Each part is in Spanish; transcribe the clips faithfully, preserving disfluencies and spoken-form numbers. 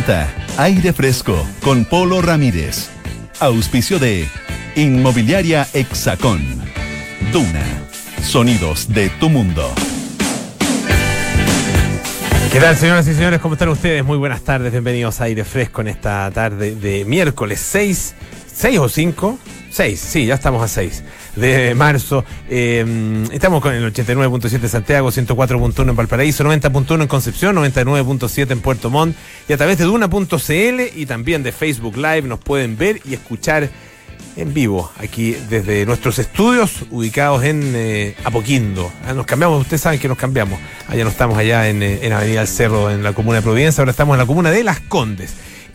Presenta Aire Fresco con Polo Ramírez. Auspicio de Inmobiliaria Hexacón. Duna. Sonidos de tu mundo. ¿Qué tal, señoras y señores? ¿Cómo están ustedes? Muy buenas tardes, bienvenidos a Aire Fresco en esta tarde de miércoles seis, seis o cinco, seis, sí, ya estamos a seis de marzo. Eh, estamos con el ochenta y nueve punto siete en Santiago, ciento cuatro punto uno en Valparaíso, noventa punto uno en Concepción, noventa y nueve punto siete en Puerto Montt, y a través de Duna punto c l y también de Facebook Live nos pueden ver y escuchar en vivo, aquí desde nuestros estudios ubicados en eh, Apoquindo. Ah, nos cambiamos, ustedes saben que nos cambiamos. Allá no estamos allá en, en Avenida del Cerro, en la comuna de Providencia, ahora estamos en la comuna de Las Condes.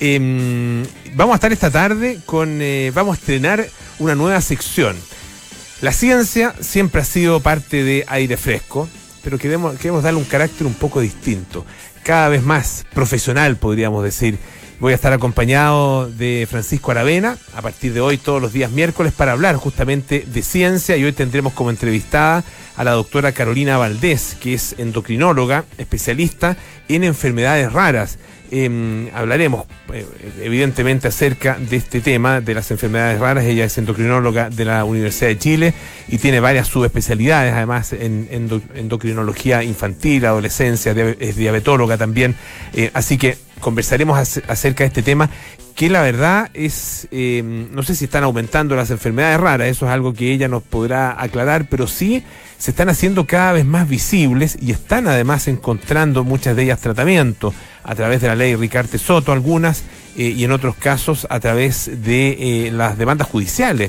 Eh, vamos a estar esta tarde con, eh, vamos a estrenar una nueva sección. La ciencia siempre ha sido parte de Aire Fresco, pero queremos, queremos darle un carácter un poco distinto, cada vez más profesional, podríamos decir. Voy a estar acompañado de Francisco Aravena a partir de hoy, todos los días miércoles, para hablar justamente de ciencia, y hoy tendremos como entrevistada a la doctora Carolina Valdés, que es endocrinóloga, especialista en enfermedades raras. Eh, hablaremos eh, evidentemente acerca de este tema de las enfermedades raras. Ella es endocrinóloga de la Universidad de Chile y tiene varias subespecialidades, además en endo, endocrinología infantil, adolescencia, es diabetóloga también, eh, así que conversaremos acerca de este tema, que la verdad es, eh, no sé si están aumentando las enfermedades raras, eso es algo que ella nos podrá aclarar, pero sí se están haciendo cada vez más visibles y están además encontrando muchas de ellas tratamiento a través de la ley Ricarte Soto, algunas, eh, y en otros casos a través de eh, las demandas judiciales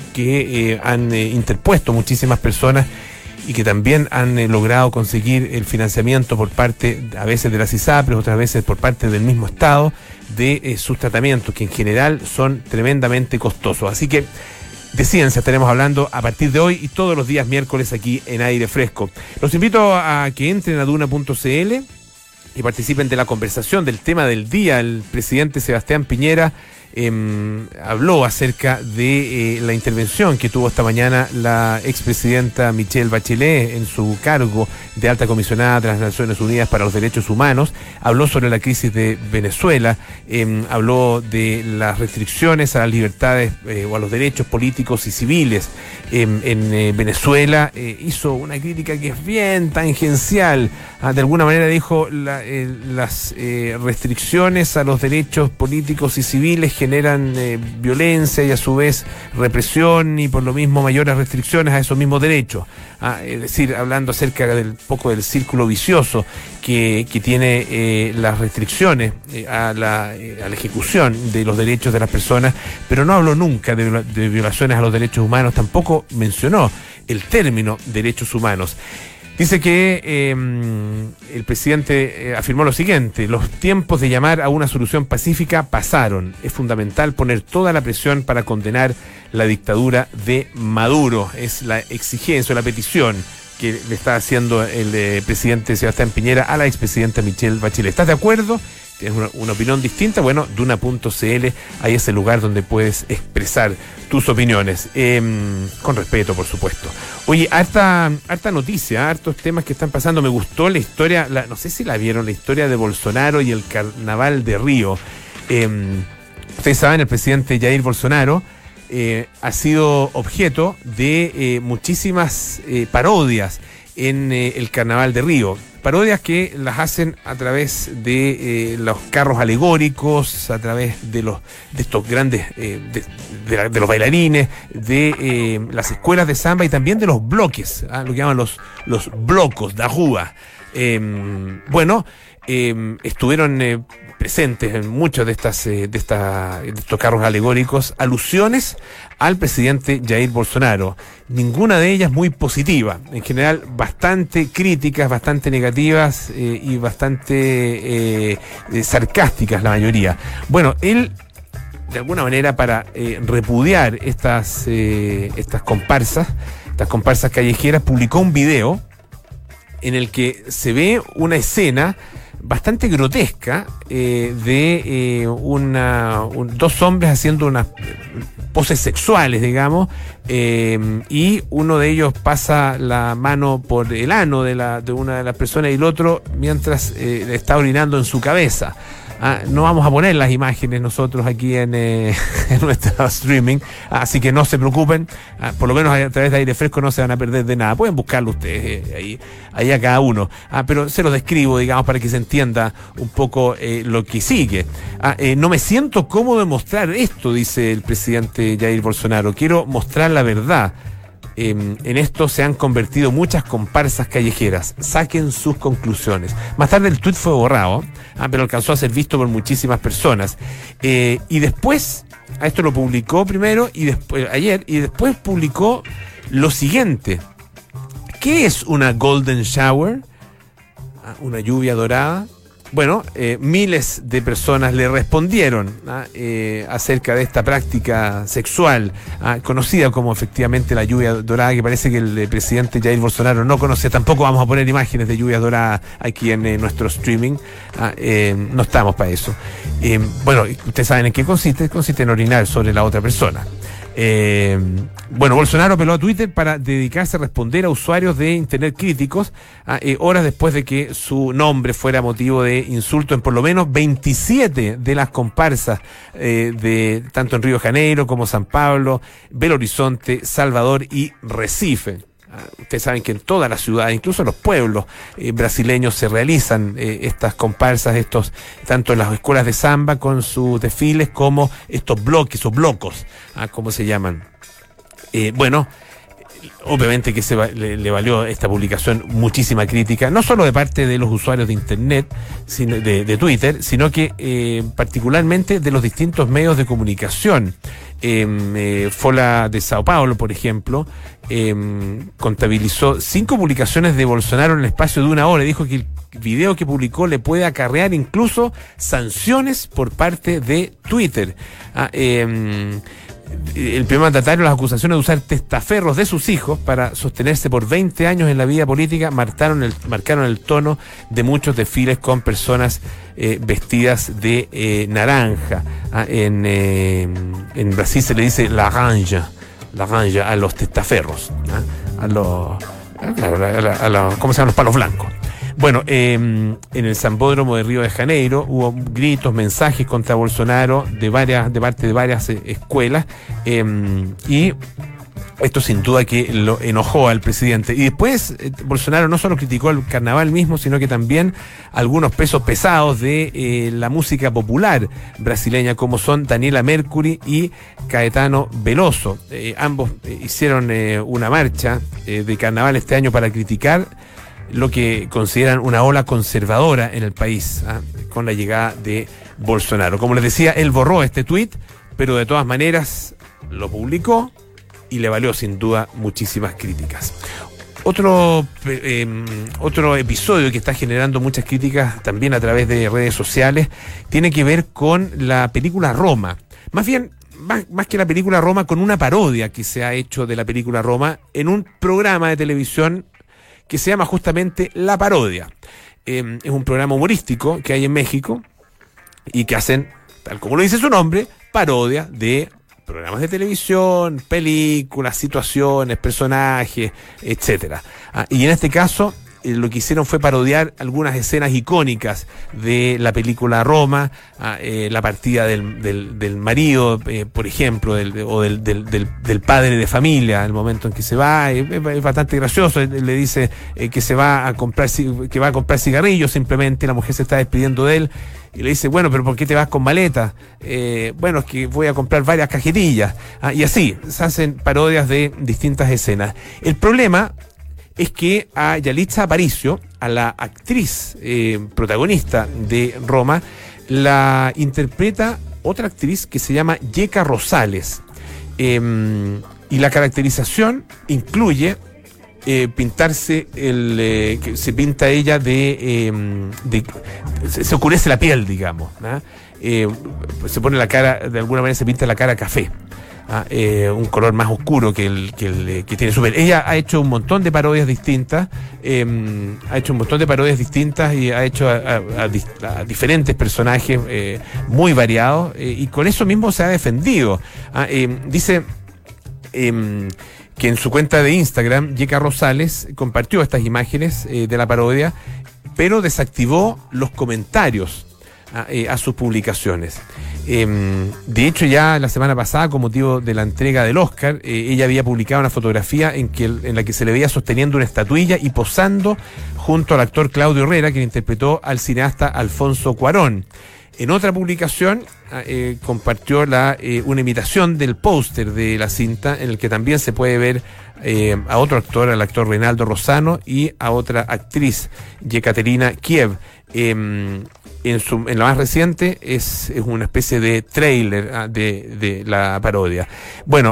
que eh, han eh, interpuesto muchísimas personas y que también han eh, logrado conseguir el financiamiento por parte, a veces de las ISAPRES, otras veces por parte del mismo Estado, de eh, sus tratamientos, que en general son tremendamente costosos. Así que de ciencia estaremos hablando a partir de hoy y todos los días miércoles aquí en Aire Fresco. Los invito a que entren a Duna punto c l y participen de la conversación del tema del día. El presidente Sebastián Piñera Eh, habló acerca de eh, la intervención que tuvo esta mañana la expresidenta Michelle Bachelet en su cargo de alta comisionada de las Naciones Unidas para los Derechos Humanos. Habló sobre la crisis de Venezuela, eh, habló de las restricciones a las libertades eh, o a los derechos políticos y civiles eh, en eh, Venezuela. Eh, hizo una crítica que es bien tangencial. Ah, de alguna manera dijo la, eh, las eh, restricciones a los derechos políticos y civiles generan eh, violencia y a su vez represión y por lo mismo mayores restricciones a esos mismos derechos. Ah, es decir, hablando acerca del poco del círculo vicioso que, que tiene eh, las restricciones eh, a, la, eh, a la ejecución de los derechos de las personas, pero no habló nunca de, de violaciones a los derechos humanos, tampoco mencionó el término derechos humanos. Dice que eh, el presidente eh, afirmó lo siguiente: los tiempos de llamar a una solución pacífica pasaron. Es fundamental poner toda la presión para condenar la dictadura de Maduro. Es la exigencia, la petición que le está haciendo el eh, presidente Sebastián Piñera a la expresidenta Michelle Bachelet. ¿Estás de acuerdo? ¿Tienes una, una opinión distinta? Bueno, Duna punto c l, ahí es el lugar donde puedes expresar tus opiniones, eh, con respeto, por supuesto. Oye, harta, harta noticia, hartos temas que están pasando. Me gustó la historia, la, no sé si la vieron, la historia de Bolsonaro y el Carnaval de Río. Eh, ustedes saben, el presidente Jair Bolsonaro eh, ha sido objeto de eh, muchísimas eh, parodias en eh, el Carnaval de Río. Parodias que las hacen a través de eh, los carros alegóricos, a través de los de estos grandes, eh, de, de, la, de los bailarines, de eh, las escuelas de samba y también de los bloques, ¿ah? Lo que llaman los, los blocos de Rúa. Eh, bueno, eh, estuvieron eh, presentes en muchos de estas eh, de, esta, de estos carros alegóricos alusiones al presidente Jair Bolsonaro. Ninguna de ellas muy positiva, en general bastante críticas, bastante negativas eh, y bastante eh, eh, sarcásticas la mayoría. Bueno, él de alguna manera para eh, repudiar estas eh, estas comparsas, estas comparsas callejeras, publicó un video en el que se ve una escena bastante grotesca eh, de eh, una un, dos hombres haciendo unas poses sexuales, digamos, eh, y uno de ellos pasa la mano por el ano de, la, de una de las personas y el otro mientras eh, está orinando en su cabeza. Ah, no vamos a poner las imágenes nosotros aquí en, eh, en nuestro streaming, así que no se preocupen, ah, por lo menos a través de Aire Fresco no se van a perder de nada. Pueden buscarlo ustedes, eh, ahí, ahí a cada uno. Ah, pero se los describo, digamos, para que se entienda un poco eh, lo que sigue. Ah, eh, no me siento cómodo de mostrar esto, dice el presidente Jair Bolsonaro. Quiero mostrar la verdad. Eh, en esto se han convertido muchas comparsas callejeras. Saquen sus conclusiones. Más tarde el tuit fue borrado, ah, pero alcanzó a ser visto por muchísimas personas. Eh, y después, a esto lo publicó primero y después ayer, y después publicó lo siguiente. ¿Qué es una golden shower? Ah, una lluvia dorada. Bueno, eh, miles de personas le respondieron ¿ah? eh, acerca de esta práctica sexual ¿ah? conocida como efectivamente la lluvia dorada, que parece que el eh, presidente Jair Bolsonaro no conoce. Tampoco vamos a poner imágenes de lluvia dorada aquí en eh, nuestro streaming. ¿ah? Eh, no estamos para eso. Eh, bueno, ustedes saben en qué consiste. Consiste en orinar sobre la otra persona. Eh, bueno, Bolsonaro apeló a Twitter para dedicarse a responder a usuarios de internet críticos a, eh, horas después de que su nombre fuera motivo de insulto en por lo menos veintisiete de las comparsas eh, de tanto en Río de Janeiro como San Pablo, Belo Horizonte, Salvador y Recife. Ustedes saben que en todas las ciudades, incluso en los pueblos eh, brasileños, se realizan eh, estas comparsas, estos tanto en las escuelas de samba con sus desfiles como estos bloques o blocos, ¿ah? como se llaman. Eh, bueno, obviamente que se va, le, le valió esta publicación muchísima crítica, no solo de parte de los usuarios de internet, sino de, de Twitter, sino que eh, particularmente de los distintos medios de comunicación. Eh, eh, Folha de Sao Paulo, por ejemplo, eh, contabilizó cinco publicaciones de Bolsonaro en el espacio de una hora y dijo que el video que publicó le puede acarrear incluso sanciones por parte de Twitter. Ah, eh, el primer mandatario, las acusaciones de usar testaferros de sus hijos para sostenerse por veinte años en la vida política marcaron el, marcaron el tono de muchos desfiles con personas eh, vestidas de eh, naranja. Ah, en, eh, en Brasil se le dice laranja, laranja a los testaferros, ¿ah? a los, a, la, a la, ¿cómo se llaman? Los palos blancos. Bueno, eh, en el Sambódromo de Río de Janeiro hubo gritos, mensajes contra Bolsonaro de varias, de parte de varias eh, escuelas, eh, y esto sin duda que lo enojó al presidente. Y después eh, Bolsonaro no solo criticó el carnaval mismo, sino que también algunos pesos pesados de eh, la música popular brasileña, como son Daniela Mercury y Caetano Veloso. Eh, ambos eh, hicieron eh, una marcha eh, de carnaval este año para criticar lo que consideran una ola conservadora en el país, ¿ah? con la llegada de Bolsonaro. Como les decía, él borró este tuit, pero de todas maneras lo publicó y le valió sin duda muchísimas críticas. Otro, eh, otro episodio que está generando muchas críticas también a través de redes sociales tiene que ver con la película Roma. Más bien, más, más que la película Roma, con una parodia que se ha hecho de la película Roma en un programa de televisión que se llama justamente La Parodia. Eh, es un programa humorístico que hay en México y que hacen, tal como lo dice su nombre, parodia de programas de televisión, películas, situaciones, personajes, etcétera. Ah, y en este caso, eh, lo que hicieron fue parodiar algunas escenas icónicas de la película Roma, ah, eh, la partida del, del, del marido, eh, por ejemplo, del, o del, del, del, del padre de familia, el momento en que se va, eh, es bastante gracioso. Él le dice eh, que se va a comprar, que va a comprar cigarrillos, simplemente la mujer se está despidiendo de él. Y le dice, bueno, pero ¿por qué te vas con maleta? Eh, bueno, es que voy a comprar varias cajetillas. Ah, y así, se hacen parodias de distintas escenas. El problema es que a Yalitza Aparicio, a la actriz eh, protagonista de Roma, la interpreta otra actriz que se llama Yeka Rosales. Eh, y la caracterización incluye Eh, pintarse el eh, que se pinta ella de, eh, de se, se oscurece la piel, digamos, ¿no? eh, se pone la cara, de alguna manera se pinta la cara café, ¿ah? eh, un color más oscuro que el que, el, que tiene su piel. Ella ha hecho un montón de parodias distintas, eh, ha hecho un montón de parodias distintas y ha hecho a, a, a, a diferentes personajes eh, muy variados, eh, y con eso mismo se ha defendido. ¿ah? Eh, dice eh, que en su cuenta de Instagram, Yeka Rosales compartió estas imágenes eh, de la parodia, pero desactivó los comentarios a, eh, a sus publicaciones. Eh, de hecho, ya la semana pasada, con motivo de la entrega del Oscar, eh, ella había publicado una fotografía en, que, en la que se le veía sosteniendo una estatuilla y posando junto al actor Claudio Herrera, quien interpretó al cineasta Alfonso Cuarón. En otra publicación eh, compartió la, eh, una imitación del póster de la cinta, en el que también se puede ver eh, a otro actor, al actor Reinaldo Rosano, y a otra actriz, Yekaterina Kiev. Eh, en, su, en la más reciente es, es una especie de tráiler ah, de, de la parodia. Bueno,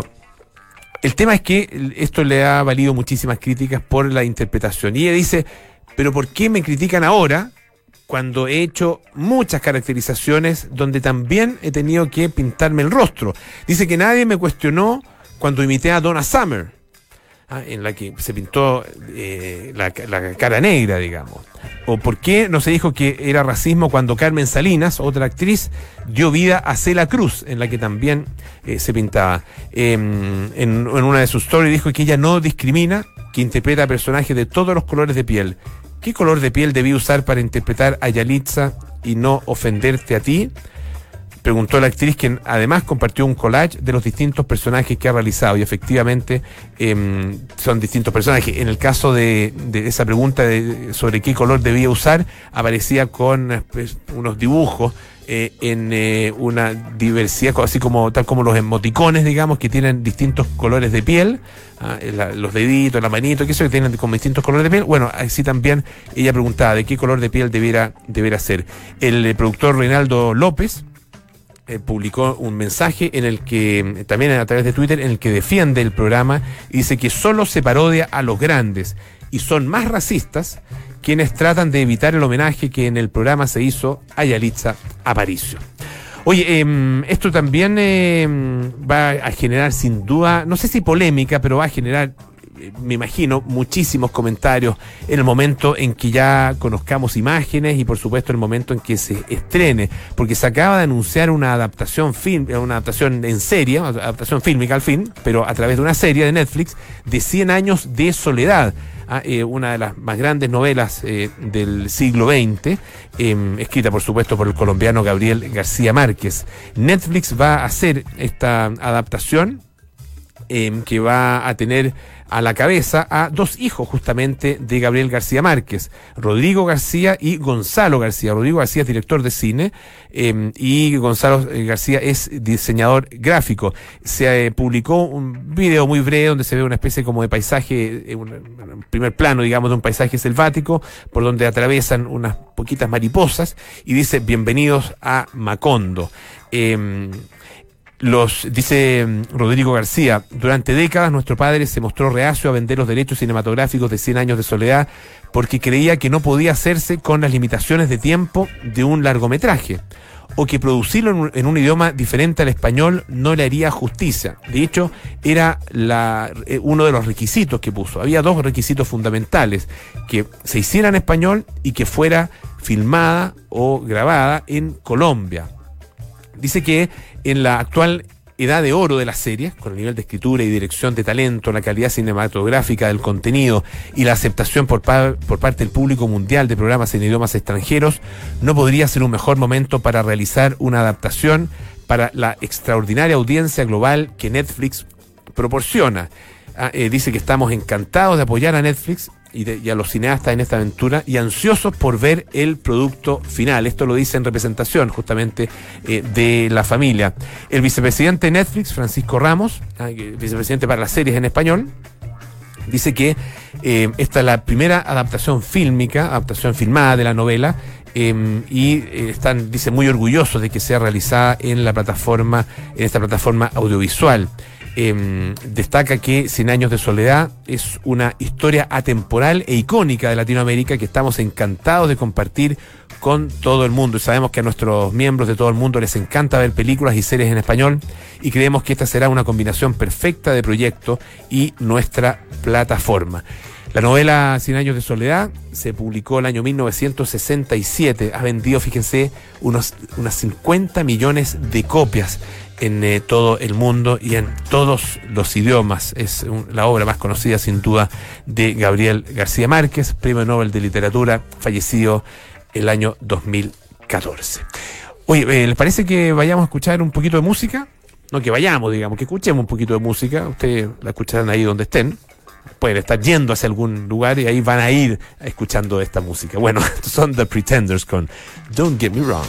el tema es que esto le ha valido muchísimas críticas por la interpretación. Y ella dice, ¿pero por qué me critican ahora, cuando he hecho muchas caracterizaciones donde también he tenido que pintarme el rostro? Dice que nadie me cuestionó cuando imité a Donna Summer, ¿ah? en la que se pintó eh, la, la cara negra, digamos. O por qué no se dijo que era racismo cuando Carmen Salinas, otra actriz, dio vida a Cela Cruz, en la que también eh, se pintaba. Eh, en, en una de sus stories dijo que ella no discrimina, que interpreta a personajes de todos los colores de piel. ¿Qué color de piel debí usar para interpretar a Yalitza y no ofenderte a ti? Preguntó la actriz, quien además compartió un collage de los distintos personajes que ha realizado, y efectivamente eh, son distintos personajes. En el caso de, de esa pregunta de, sobre qué color debía usar, aparecía con pues, unos dibujos eh, en eh, una diversidad, así como tal como los emoticones, digamos, que tienen distintos colores de piel, ah, la, los deditos, la manito, que eso que tienen como distintos colores de piel. Bueno, así también ella preguntaba de qué color de piel debiera, debiera ser. El, el productor Reinaldo López Eh, publicó un mensaje en el que, también a través de Twitter, en el que defiende el programa y dice que solo se parodia a los grandes y son más racistas quienes tratan de evitar el homenaje que en el programa se hizo a Yalitza Aparicio. Oye, eh, esto también eh, va a generar sin duda, no sé si polémica, pero va a generar, me imagino, muchísimos comentarios en el momento en que ya conozcamos imágenes y por supuesto el momento en que se estrene, porque se acaba de anunciar una adaptación film, una adaptación en serie, una adaptación fílmica al fin, pero a través de una serie de Netflix de cien años de soledad, ah, eh, una de las más grandes novelas eh, del siglo veinte, eh, escrita por supuesto por el colombiano Gabriel García Márquez. Netflix va a hacer esta adaptación eh, que va a tener a la cabeza a dos hijos justamente de Gabriel García Márquez, Rodrigo García y Gonzalo García. Rodrigo García es director de cine eh, y Gonzalo García es diseñador gráfico. Se eh, publicó un video muy breve donde se ve una especie como de paisaje, eh, un, un primer plano, digamos, de un paisaje selvático por donde atravesan unas poquitas mariposas y dice: bienvenidos a Macondo. Eh, Los, dice Rodrigo García, durante décadas nuestro padre se mostró reacio a vender los derechos cinematográficos de cien años de soledad porque creía que no podía hacerse con las limitaciones de tiempo de un largometraje, o que producirlo en un, en un idioma diferente al español no le haría justicia. De hecho, era la, eh, uno de los requisitos que puso. Había dos requisitos fundamentales: que se hiciera en español y que fuera filmada o grabada en Colombia. Dice que en la actual edad de oro de las series, con el nivel de escritura y dirección de talento, la calidad cinematográfica del contenido y la aceptación por, pa- por parte del público mundial de programas en idiomas extranjeros, no podría ser un mejor momento para realizar una adaptación para la extraordinaria audiencia global que Netflix proporciona. Ah, eh, dice que estamos encantados de apoyar a Netflix y, de, y a los cineastas en esta aventura y ansiosos por ver el producto final. Esto lo dice en representación justamente eh, de la familia. El vicepresidente de Netflix, Francisco Ramos, eh, vicepresidente para las series en español, dice que eh, esta es la primera adaptación fílmica, adaptación filmada de la novela, eh, y eh, están, dice, muy orgullosos de que sea realizada en la plataforma, en esta plataforma audiovisual. Eh, destaca que Cien años de soledad es una historia atemporal e icónica de Latinoamérica que estamos encantados de compartir con todo el mundo. Y sabemos que a nuestros miembros de todo el mundo les encanta ver películas y series en español, y creemos que esta será una combinación perfecta de proyecto y nuestra plataforma. La novela Cien años de soledad se publicó el año mil novecientos sesenta y siete. Ha vendido, fíjense, unos, unas cincuenta millones de copias en eh, todo el mundo y en todos los idiomas. Es un, la obra más conocida sin duda de Gabriel García Márquez, premio Nobel de Literatura, fallecido el año dos mil catorce. Oye, eh, ¿les parece que vayamos a escuchar un poquito de música? No que vayamos, digamos, que escuchemos un poquito de música. Ustedes la escucharán ahí donde estén. Pueden estar yendo hacia algún lugar y ahí van a ir escuchando esta música. Bueno, estos son The Pretenders con Don't Get Me Wrong.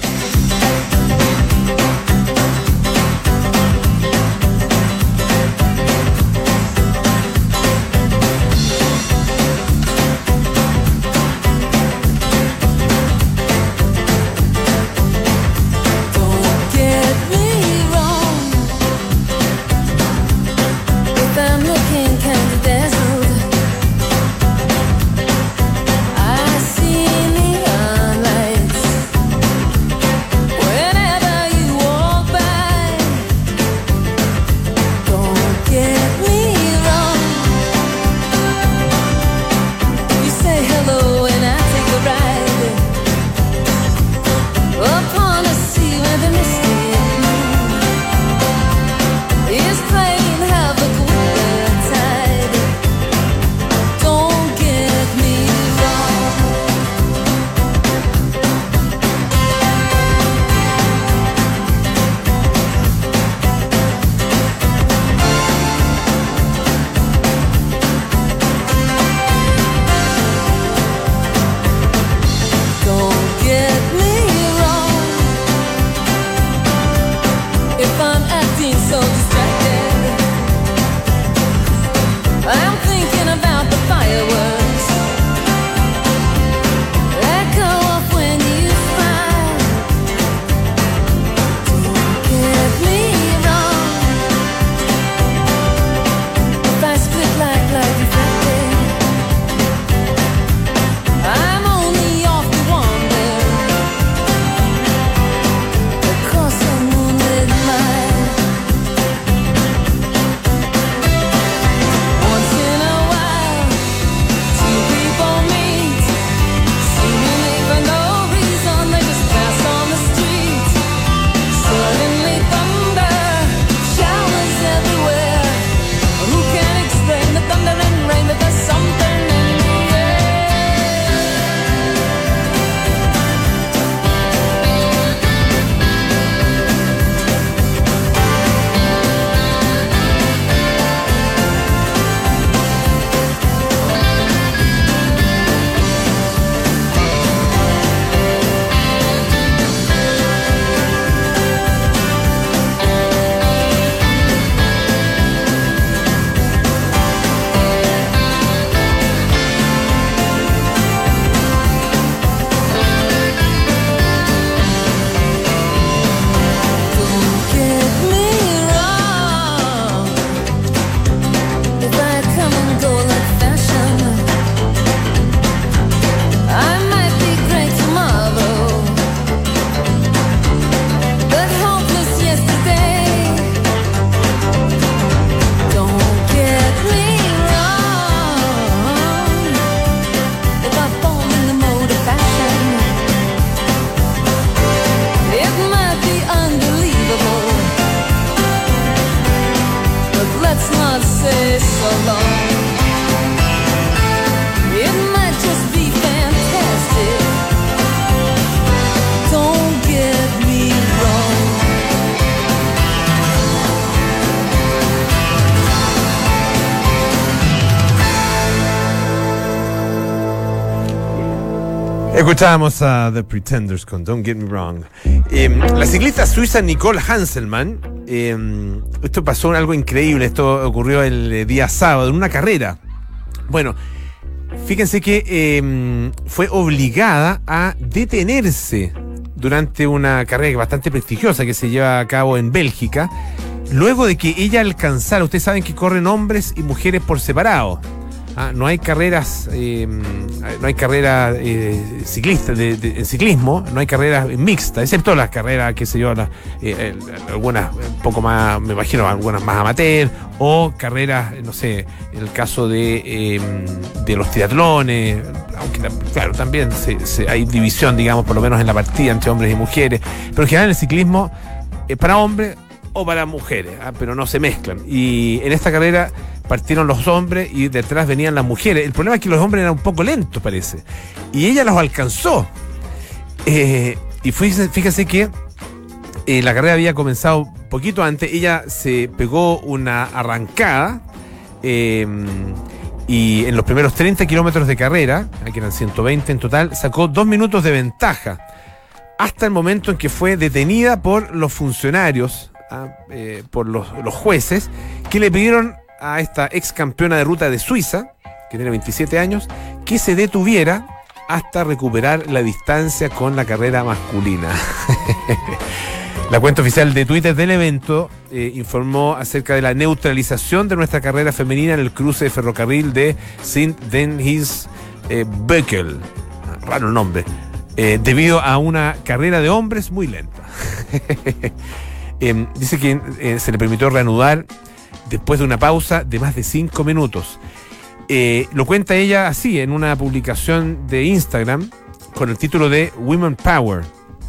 Escuchábamos a The Pretenders con Don't Get Me Wrong. Eh, la ciclista suiza Nicole Hanselmann, eh, esto pasó algo increíble, esto ocurrió el día sábado en una carrera. Bueno, fíjense que eh, fue obligada a detenerse durante una carrera bastante prestigiosa que se lleva a cabo en Bélgica, luego de que ella alcanzara, ustedes saben que corren hombres y mujeres por separado. Ah, no hay carreras, eh, no hay carreras eh, ciclistas, de, de, en ciclismo, no hay carreras mixtas, excepto las carreras, qué sé yo, las, eh, algunas un poco más, me imagino, algunas más amateur, o carreras, no sé, en el caso de, eh, de los triatlones, aunque claro, también se, se, hay división, digamos, por lo menos en la partida entre hombres y mujeres, pero en general el ciclismo es para hombres o para mujeres, ¿ah? Pero no se mezclan. Y en esta carrera partieron los hombres y detrás venían las mujeres. El problema es que los hombres eran un poco lentos, parece. Y ella los alcanzó. Eh, y fíjese, fíjese que eh, la carrera había comenzado un poquito antes. Ella se pegó una arrancada eh, y en los primeros treinta kilómetros de carrera, que eran ciento veinte en total, sacó dos minutos de ventaja hasta el momento en que fue detenida por los funcionarios, ah, eh, por los, los jueces, que le pidieron a esta ex campeona de ruta de Suiza, que tiene veintisiete años, que se detuviera hasta recuperar la distancia con la carrera masculina. La cuenta oficial de Twitter del evento eh, informó acerca de la neutralización de nuestra carrera femenina en el cruce de ferrocarril de Sint-Dennis-Beukel. Raro el nombre. Eh, debido a una carrera de hombres muy lenta. eh, dice que eh, se le permitió reanudar después de una pausa de más de cinco minutos. Eh, lo cuenta ella así en una publicación de Instagram con el título de Women Power.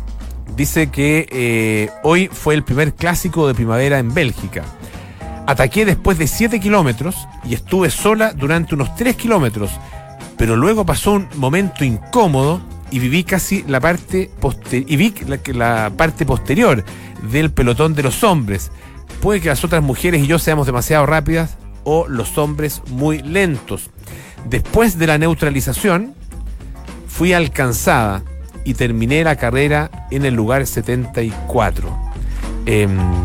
Dice que eh, hoy fue el primer clásico de primavera en Bélgica. Ataqué después de siete kilómetros y estuve sola durante unos tres kilómetros, pero luego pasó un momento incómodo y viví casi la parte poster- y vi la, la parte posterior del pelotón de los hombres. Puede que las otras mujeres y yo seamos demasiado rápidas o los hombres muy lentos. Después de la neutralización, fui alcanzada y terminé la carrera en el lugar setenta y cuatro. Eh,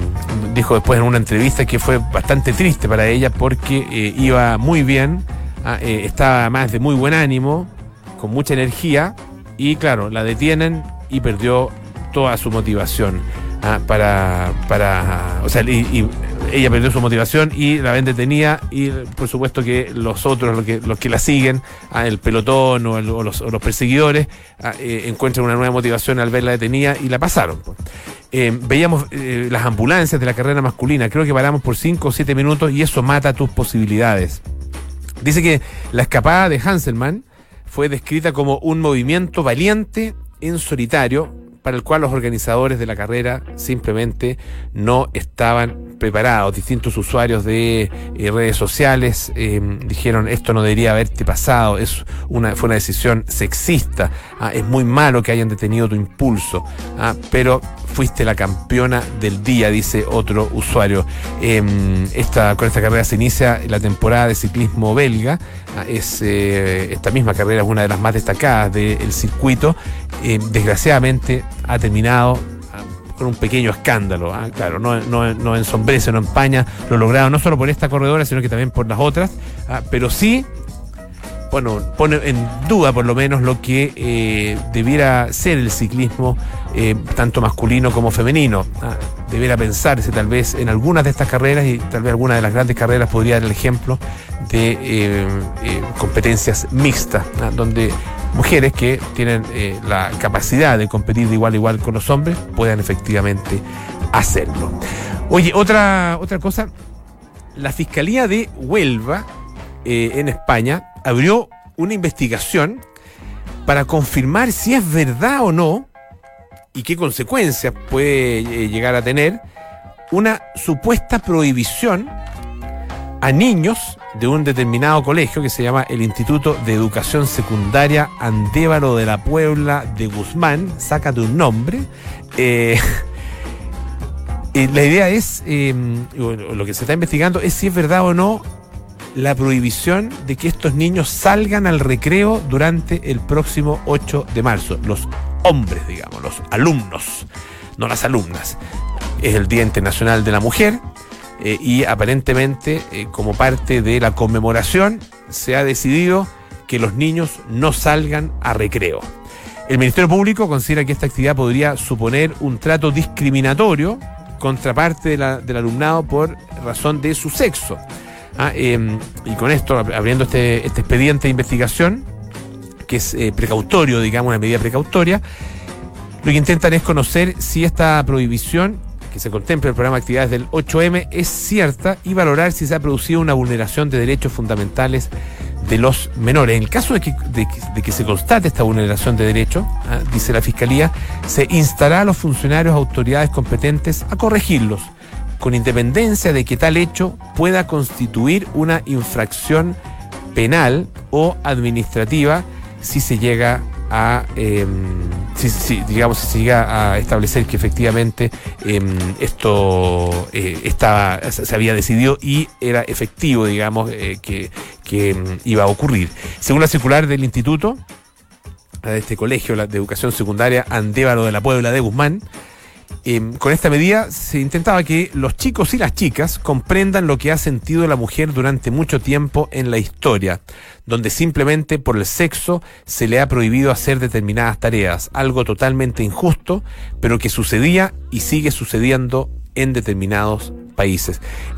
dijo después en una entrevista que fue bastante triste para ella porque eh, iba muy bien, eh, estaba más de muy buen ánimo, con mucha energía, y claro, la detienen y perdió toda su motivación. Ah, para, para, o sea, y, y ella perdió su motivación y la ven detenida, y por supuesto que los otros, los que, los que la siguen, ah, el pelotón o, el, o, los, o los perseguidores, ah, eh, encuentran una nueva motivación al verla detenida y la pasaron. Pues. Eh, veíamos eh, las ambulancias de la carrera masculina, creo que paramos por cinco o siete minutos y eso mata tus posibilidades. Dice que la escapada de Hanselmann fue descrita como un movimiento valiente en solitario, para el cual los organizadores de la carrera simplemente no estaban preparados. Distintos usuarios de eh, redes sociales eh, dijeron: esto no debería haberte pasado, es una, fue una decisión sexista, ah, es muy malo que hayan detenido tu impulso, ah, pero fuiste la campeona del día, dice otro usuario. Eh, esta, con esta carrera se inicia la temporada de ciclismo belga. Ah, es, eh, esta misma carrera es una de las más destacadas del circuito. Eh, desgraciadamente ha terminado ah, con un pequeño escándalo. Ah, claro, no, no, no ensombrece, no empaña lo logrado no solo por esta corredora, sino que también por las otras, ah, pero sí, bueno, pone en duda por lo menos lo que eh, debiera ser el ciclismo, eh, tanto masculino como femenino. Ah, debiera pensarse tal vez en algunas de estas carreras, y tal vez alguna de las grandes carreras podría dar el ejemplo de eh, eh, competencias mixtas, ah, donde mujeres que tienen eh, la capacidad de competir de igual a igual con los hombres puedan efectivamente hacerlo. Oye, otra, otra cosa, la Fiscalía de Huelva, eh, en España, abrió una investigación para confirmar si es verdad o no, y qué consecuencias puede eh, llegar a tener, una supuesta prohibición a niños de un determinado colegio que se llama el Instituto de Educación Secundaria Andévalo de la Puebla de Guzmán. Sácate un nombre. Eh, eh, la idea es, eh, lo que se está investigando es si es verdad o no la prohibición de que estos niños salgan al recreo durante el próximo ocho de marzo. Los hombres, digamos, los alumnos, no las alumnas. Es el Día Internacional de la Mujer. Eh, y aparentemente, eh, como parte de la conmemoración, se ha decidido que los niños no salgan a recreo. El Ministerio Público considera que esta actividad podría suponer un trato discriminatorio contra parte de la, del alumnado por razón de su sexo. Ah, eh, y con esto, abriendo este, este expediente de investigación, que es eh, precautorio, digamos, una medida precautoria, lo que intentan es conocer si esta prohibición que se contempla el programa de actividades del ocho eme es cierta y valorar si se ha producido una vulneración de derechos fundamentales de los menores. En el caso de que, de, de que se constate esta vulneración de derechos, ¿eh? dice la Fiscalía, se instará a los funcionarios, autoridades competentes a corregirlos, con independencia de que tal hecho pueda constituir una infracción penal o administrativa si se llega a, eh, si, si, digamos, si se llega a establecer que efectivamente eh, esto eh, estaba, se había decidido y era efectivo, digamos, eh, que, que eh, iba a ocurrir. Según la circular del instituto, de este colegio de educación secundaria Andévalo de la Puebla de Guzmán, Eh, con esta medida se intentaba que los chicos y las chicas comprendan lo que ha sentido la mujer durante mucho tiempo en la historia, donde simplemente por el sexo se le ha prohibido hacer determinadas tareas, algo totalmente injusto, pero que sucedía y sigue sucediendo en determinados países.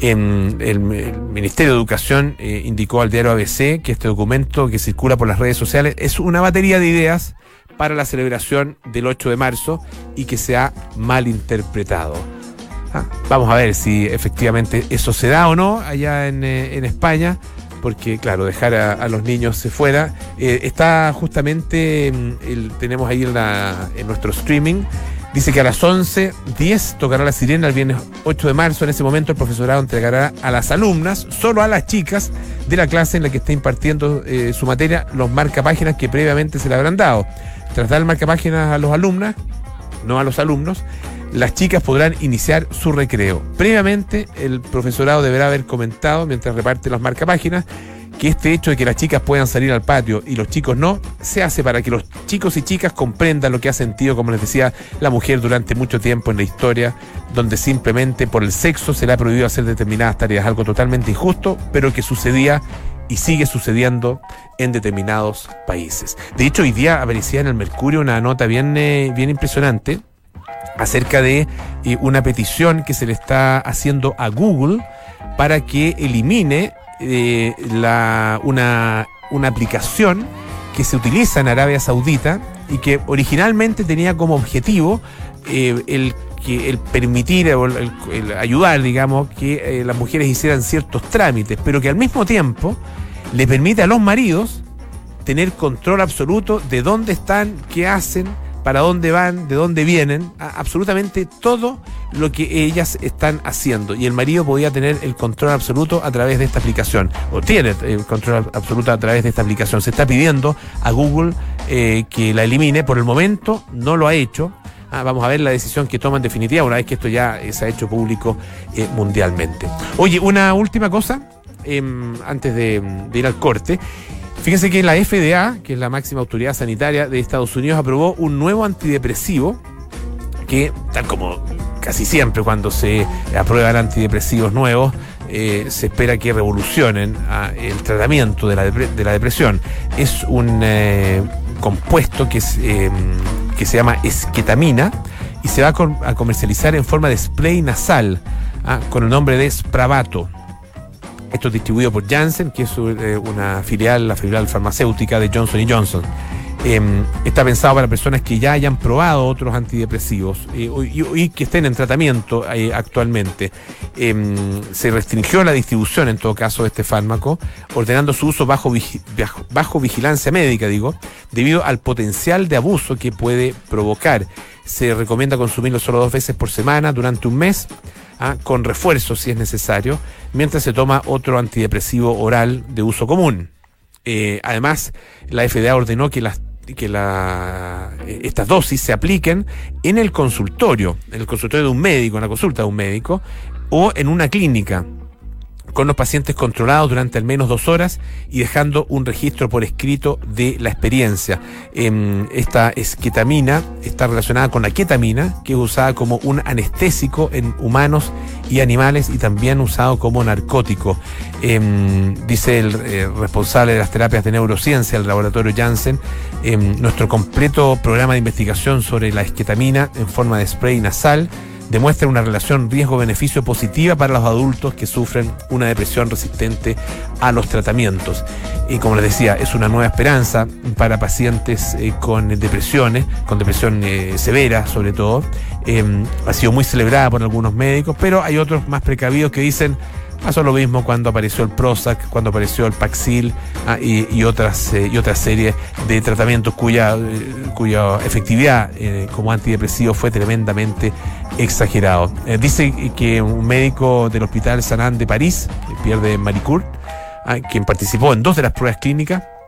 En el, el Ministerio de Educación eh, indicó al diario A B C que este documento que circula por las redes sociales es una batería de ideas para la celebración del ocho de marzo y que se ha malinterpretado. Ah, vamos a ver si efectivamente eso se da o no allá en, eh, en España, porque claro, dejar a, a los niños fuera. Eh, está justamente, el, tenemos ahí en, la, en nuestro streaming, dice que a las once diez tocará la sirena el viernes ocho de marzo. En ese momento el profesorado entregará a las alumnas, solo a las chicas de la clase en la que está impartiendo eh, su materia, los marcapáginas que previamente se le habrán dado. Tras dar el marcapáginas a los alumnos, no a los alumnos, las chicas podrán iniciar su recreo. Previamente, el profesorado deberá haber comentado, mientras reparte las marcapáginas, que este hecho de que las chicas puedan salir al patio y los chicos no, se hace para que los chicos y chicas comprendan lo que ha sentido, como les decía, la mujer durante mucho tiempo en la historia, donde simplemente por el sexo se le ha prohibido hacer determinadas tareas, algo totalmente injusto, pero que sucedía y sigue sucediendo en determinados países. De hecho, hoy día aparecía en el Mercurio una nota bien, eh, bien impresionante acerca de eh, una petición que se le está haciendo a Google para que elimine eh, la, una, una aplicación que se utiliza en Arabia Saudita y que originalmente tenía como objetivo eh, el que el permitir o el, el ayudar, digamos, que eh, las mujeres hicieran ciertos trámites, pero que al mismo tiempo le permite a los maridos tener control absoluto de dónde están, qué hacen, para dónde van, de dónde vienen, absolutamente todo lo que ellas están haciendo. Y el marido podía tener el control absoluto a través de esta aplicación, o tiene el control absoluto a través de esta aplicación. Se está pidiendo a Google eh, que la elimine. Por el momento no lo ha hecho. Ah, vamos a ver la decisión que toma en definitiva una vez que esto ya eh, se ha hecho público eh, mundialmente. Oye, una última cosa eh, antes de, de ir al corte. Fíjense que la F D A, que es la máxima autoridad sanitaria de Estados Unidos, aprobó un nuevo antidepresivo que, tal como casi siempre cuando se aprueban antidepresivos nuevos, eh, se espera que revolucionen ah, el tratamiento de la, depre- de la depresión. Es un eh, compuesto que, es, eh, que se llama esketamina y se va a, com- a comercializar en forma de spray nasal ah, con el nombre de Spravato. Esto es distribuido por Janssen, que es eh, una filial, la filial farmacéutica de Johnson y Johnson. Eh, está pensado para personas que ya hayan probado otros antidepresivos eh, y, y que estén en tratamiento eh, actualmente. Eh, se restringió la distribución, en todo caso, de este fármaco, ordenando su uso bajo, vigi- bajo, bajo vigilancia médica, digo, debido al potencial de abuso que puede provocar. Se recomienda consumirlo solo dos veces por semana durante un mes, ¿ah? con refuerzo si es necesario, mientras se toma otro antidepresivo oral de uso común. Eh, además, la F D A ordenó que las que la, estas dosis se apliquen en el consultorio, en el consultorio de un médico, en la consulta de un médico, o en una clínica, con los pacientes controlados durante al menos dos horas y dejando un registro por escrito de la experiencia. Eh, esta esketamina está relacionada con la ketamina, que es usada como un anestésico en humanos y animales y también usado como narcótico. Eh, dice el eh, responsable de las terapias de neurociencia del laboratorio Janssen, eh, nuestro completo programa de investigación sobre la esketamina en forma de spray nasal demuestra una relación riesgo-beneficio positiva para los adultos que sufren una depresión resistente a los tratamientos. Y como les decía, es una nueva esperanza para pacientes eh, con depresiones, con depresión eh, severa sobre todo. Eh, ha sido muy celebrada por algunos médicos, pero hay otros más precavidos que dicen: pasó lo mismo cuando apareció el Prozac, cuando apareció el Paxil ah, y, y otras eh, y otras series de tratamientos cuya, eh, cuya efectividad eh, como antidepresivo fue tremendamente exagerado. Eh, dice que un médico del Hospital Saint-Anne de París, Pierre de Maricourt, ah, quien participó en dos de las pruebas clínicas,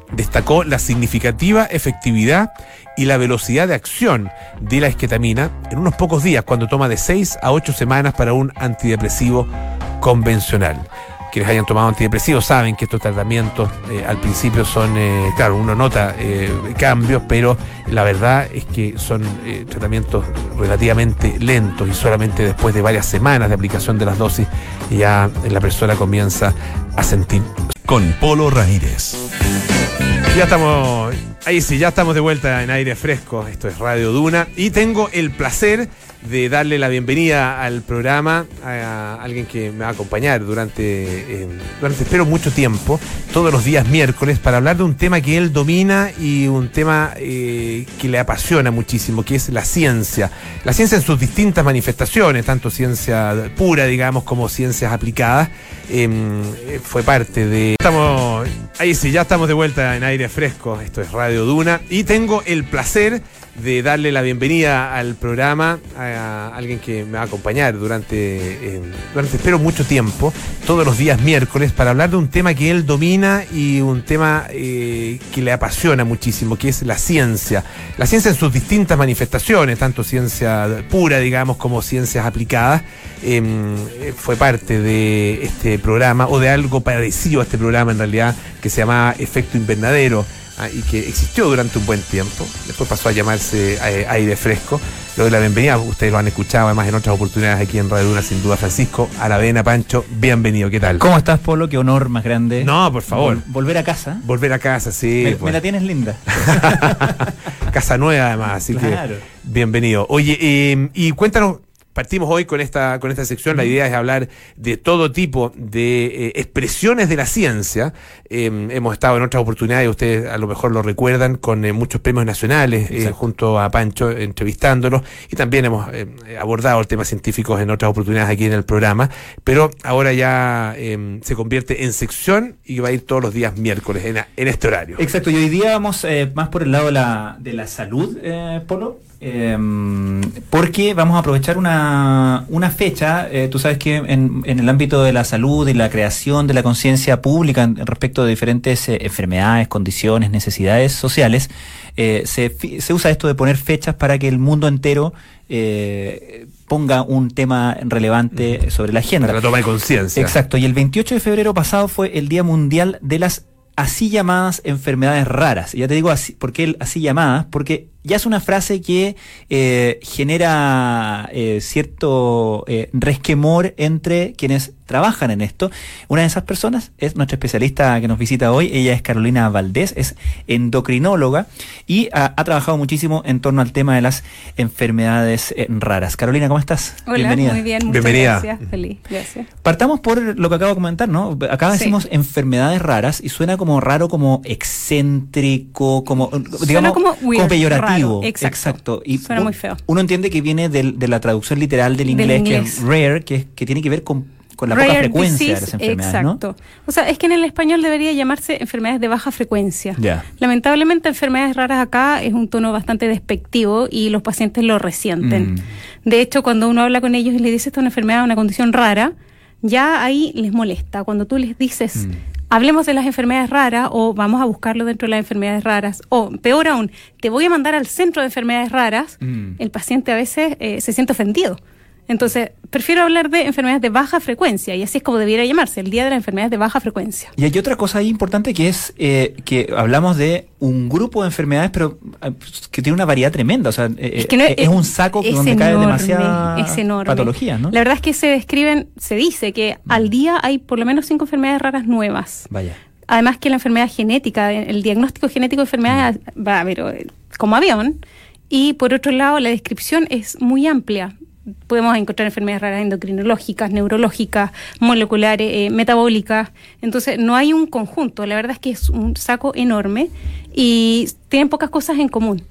destacó la significativa efectividad y la velocidad de acción de la esketamina en unos pocos días, cuando toma de seis a ocho semanas para un antidepresivo convencional. Quienes hayan tomado antidepresivos saben que estos tratamientos eh, al principio son, eh, claro, uno nota eh, cambios, pero la verdad es que son eh, tratamientos relativamente lentos y solamente después de varias semanas de aplicación de las dosis ya la persona comienza a sentir. Con Polo Ramírez. Ya estamos, ahí sí, ya estamos de vuelta en aire fresco. Esto es Radio Duna y tengo el placer de darle la bienvenida al programa a alguien que me va a acompañar durante, eh, durante espero mucho tiempo, todos los días miércoles, para hablar de un tema que él domina y un tema eh, que le apasiona muchísimo, que es la ciencia. La ciencia en sus distintas manifestaciones, tanto ciencia pura, digamos, como ciencias aplicadas. Eh, fue parte de... Estamos, ahí sí, ya estamos de vuelta en aire fresco. Esto es Radio Duna y tengo el placer de darle la bienvenida al programa a alguien que me va a acompañar durante, eh, durante espero mucho tiempo, todos los días miércoles, para hablar de un tema que él domina y un tema eh, que le apasiona muchísimo, que es la ciencia. La ciencia en sus distintas manifestaciones, tanto ciencia pura, digamos, como ciencias aplicadas. Eh, fue parte de este programa, o de algo parecido a este programa en realidad, que se llamaba Efecto Invernadero, y que existió durante un buen tiempo. Después pasó a llamarse eh, Aire Fresco. Le doy la bienvenida, ustedes lo han escuchado además en otras oportunidades aquí en Radio Duna, sin duda. Francisco Aravena, Pancho, bienvenido, ¿qué tal? ¿Cómo estás, Polo? Qué honor más grande. No, por favor. Vol- volver a casa. Volver a casa, sí. Me, pues. me la tienes linda. Casa nueva además, así claro. que bienvenido. Oye, eh, y cuéntanos. Partimos hoy con esta con esta sección. La idea es hablar de todo tipo de eh, expresiones de la ciencia. Eh, hemos estado en otras oportunidades, ustedes a lo mejor lo recuerdan, con eh, muchos premios nacionales eh, junto a Pancho, entrevistándolos, y también hemos eh, abordado temas científicos en otras oportunidades aquí en el programa, pero ahora ya eh, se convierte en sección y va a ir todos los días miércoles en, en este horario. Exacto, y hoy día vamos eh, más por el lado de la, de la salud, eh, Polo. Eh, porque vamos a aprovechar una, una fecha, eh, tú sabes que en, en el ámbito de la salud y la creación de la conciencia pública en, respecto de diferentes eh, enfermedades, condiciones, necesidades sociales, eh, se, se usa esto de poner fechas para que el mundo entero eh, ponga un tema relevante mm. sobre la agenda. Para la toma de conciencia. Exacto, y el veintiocho de febrero pasado fue el Día Mundial de las así llamadas enfermedades raras. Y ya te digo así, ¿por qué así llamadas? Porque ya es una frase que eh, genera eh, cierto eh, resquemor entre quienes trabajan en esto. Una de esas personas es nuestra especialista que nos visita hoy. Ella es Carolina Valdés, es endocrinóloga y ha, ha trabajado muchísimo en torno al tema de las enfermedades eh, raras. Carolina, ¿cómo estás? Hola, bienvenida. Muy bien, muchas Bienvenida. gracias. Feliz, gracias. Partamos por lo que acabo de comentar, ¿no? Acá Sí. decimos enfermedades raras y suena como raro, como excéntrico, como, digamos, como weird, peyorativo. raro, exacto. exacto. Y Suena un- muy feo. Uno entiende que viene del- de la traducción literal del Del inglés, que inglés. es rare, que, es- que tiene que ver con, con la poca Rare frecuencia de las disease, enfermedades, ¿no? exacto. O sea, es que en el español debería llamarse enfermedades de baja frecuencia. Ya. Lamentablemente, enfermedades raras acá es un tono bastante despectivo y los pacientes lo resienten. Mm. De hecho, cuando uno habla con ellos y les dice esta es una enfermedad, una condición rara, ya ahí les molesta. Cuando tú les dices, Mm. hablemos de las enfermedades raras o vamos a buscarlo dentro de las enfermedades raras, o peor aún, te voy a mandar al centro de enfermedades raras, Mm. el paciente a veces eh, se siente ofendido. Entonces, prefiero hablar de enfermedades de baja frecuencia, y así es como debiera llamarse, el Día de las Enfermedades de Baja Frecuencia. Y hay otra cosa ahí importante que es eh, que hablamos de un grupo de enfermedades, pero eh, que tiene una variedad tremenda. O sea, eh, Es que no eh, es un saco es donde cae enorme, demasiada es enorme. patología, ¿no? La verdad es que se describen, se dice que al día hay por lo menos cinco enfermedades raras nuevas. Vaya. Además que la enfermedad genética, el diagnóstico genético de enfermedades va, pero eh, como avión. Y por otro lado, la descripción es muy amplia. Podemos encontrar enfermedades raras endocrinológicas, neurológicas, moleculares, eh, metabólicas. Entonces, no hay un conjunto. La verdad es que es un saco enorme y tienen pocas cosas en común.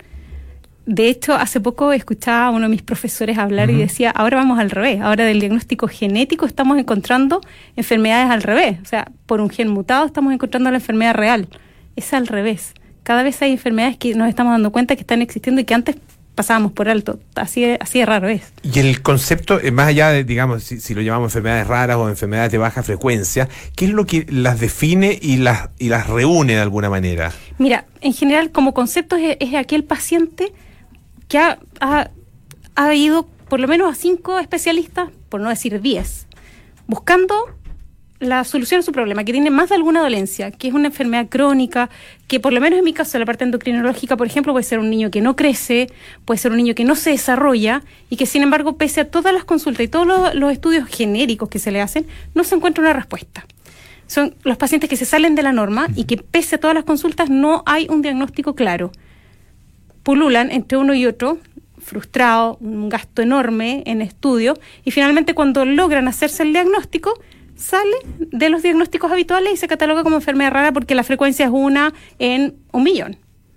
De hecho, hace poco escuchaba a uno de mis profesores hablar uh-huh. y decía, ahora vamos al revés. Ahora del diagnóstico genético estamos encontrando enfermedades al revés. O sea, por un gen mutado estamos encontrando la enfermedad real. Es al revés. Cada vez hay enfermedades que nos estamos dando cuenta que están existiendo y que antes pasábamos por alto. Así de, así de raro es. Y el concepto, eh, más allá de, digamos, si, si lo llamamos enfermedades raras o enfermedades de baja frecuencia, ¿qué es lo que las define y las y las reúne de alguna manera? Mira, en general, como concepto es, es aquel paciente que ha, ha, ha ido por lo menos a cinco especialistas, por no decir diez, buscando la solución a su problema, que tiene más de alguna dolencia, que es una enfermedad crónica, que por lo menos en mi caso, la parte endocrinológica, por ejemplo, puede ser un niño que no crece, puede ser un niño que no se desarrolla, y que sin embargo, pese a todas las consultas y todos los, los estudios genéricos que se le hacen, no se encuentra una respuesta. Son los pacientes que se salen de la norma y que pese a todas las consultas no hay un diagnóstico claro. Pululan entre uno y otro, frustrado, un gasto enorme en estudio, y finalmente cuando logran hacerse el diagnóstico, sale de los diagnósticos habituales y se cataloga como enfermedad rara porque la frecuencia es una en un millón.